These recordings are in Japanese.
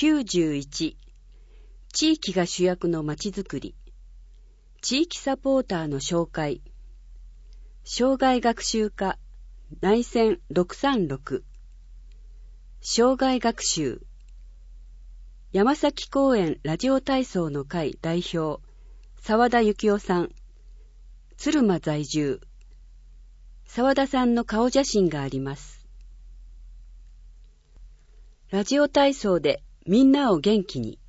91、地域が主役のまちづくり、地域サポーターの紹介、障害学習課内線636、障害学習、山崎公園ラジオ体操の会代表、沢田幸夫さん、鶴間在住、沢田さんの顔写真があります。ラジオ体操でみんなを元気に。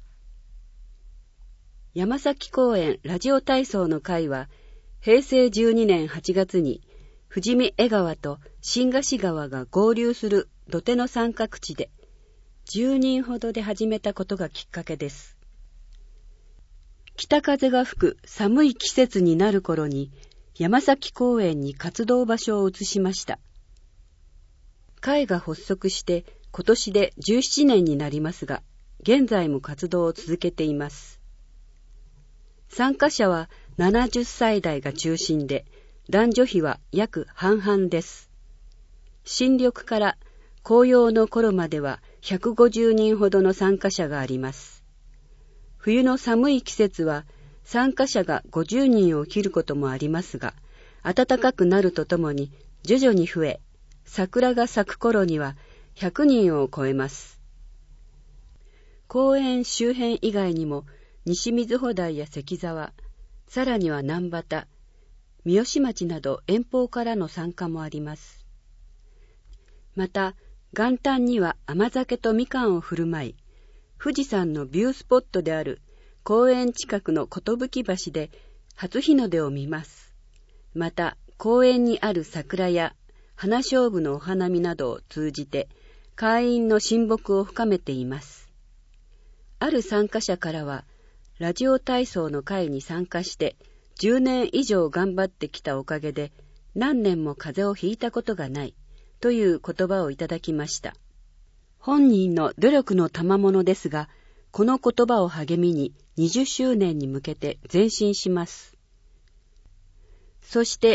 山崎公園ラジオ体操の会は、平成12年8月に富士見江川と新河岸川が合流する土手の三角地で、10人ほどで始めたことがきっかけです。北風が吹く寒い季節になる頃に、山崎公園に活動場所を移しました。会が発足して今年で17年になりますが、現在も活動を続けています。参加者は70歳代が中心で、男女比は約半々です。新緑から紅葉の頃までは150人ほどの参加者があります。冬の寒い季節は参加者が50人を切ることもありますが、暖かくなるとともに徐々に増え、桜が咲く頃には100人を超えます。公園周辺以外にも西瑞穂台や関沢、さらには南畑、三好町など遠方からの参加もあります。また、元旦には甘酒とみかんを振る舞い、富士山のビュースポットである公園近くの寿橋で初日の出を見ます。また、公園にある桜や花菖蒲のお花見などを通じて、会員の親睦を深めています。ある参加者からは、ラジオ体操の会に参加して10年以上頑張ってきたおかげで何年も風邪をひいたことがないという言葉をいただきました。本人の努力の賜物ですが、この言葉を励みに20周年に向けて前進します。そして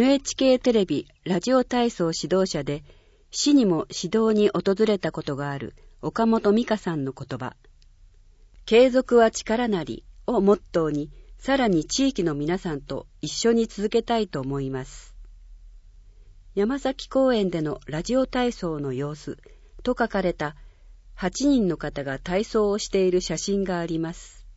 NHK テレビラジオ体操指導者で市にも指導に訪れたことがある岡本美香さんの言葉。継続は力なりをモットーに、さらに地域の皆さんと一緒に続けたいと思います。山崎公園でのラジオ体操の様子と書かれた8人の方が体操をしている写真があります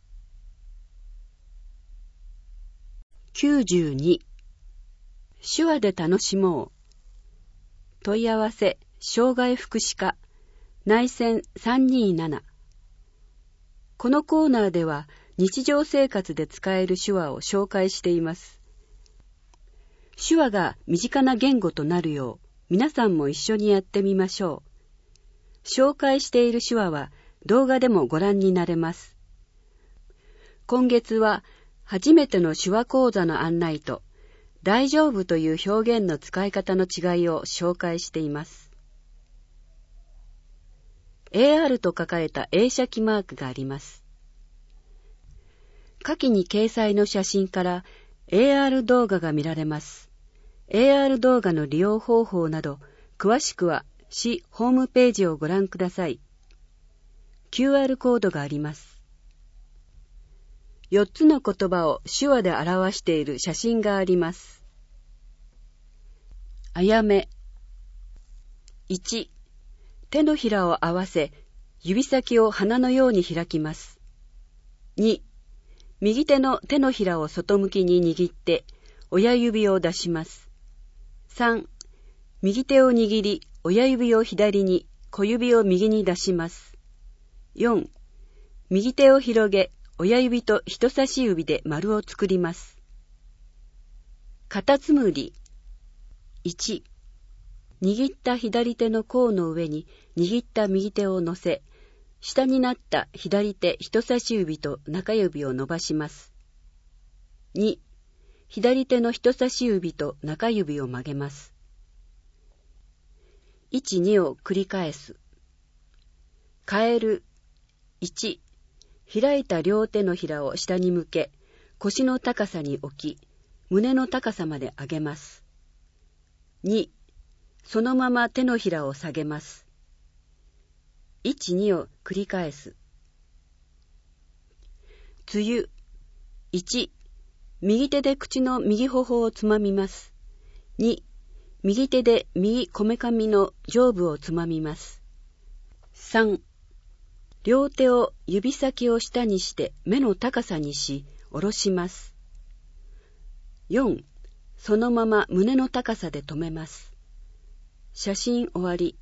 。92、手話で楽しもう。問い合わせ、障害福祉課、内線327。このコーナーでは日常生活で使える手話を紹介しています。手話が身近な言語となるよう皆さんも一緒にやってみましょう。紹介している手話は動画でもご覧になれます。今月は初めての手話講座の案内と大丈夫という表現の使い方の違いを紹介しています。AR と書かれた映写機マークがあります。下記に掲載の写真から AR 動画が見られます。AR 動画の利用方法など、詳しくは市ホームページをご覧ください。QR コードがあります。4つの言葉を手話で表している写真があります。あやめ。1、手のひらを合わせ、指先を鼻のように開きます。2、右手の手のひらを外向きに握って、親指を出します。3、右手を握り、親指を左に、小指を右に出します。4、右手を広げ、親指と人差し指で丸を作ります。カタツムリ。1、握った左手の甲の上に握った右手を乗せ、下になった左手人差し指と中指を伸ばします。2、左手の人差し指と中指を曲げます。1、2を繰り返す。カエル。1、開いた両手のひらを下に向け、腰の高さに置き、胸の高さまで上げます。2、そのまま手のひらを下げます。1、2を繰り返す。 梅雨。1、右手で口の右頬をつまみます。2、右手で右こめかみの上部をつまみます。3、両手を指先を下にして目の高さにし、下ろします。4、そのまま胸の高さで止めます。写真終わり。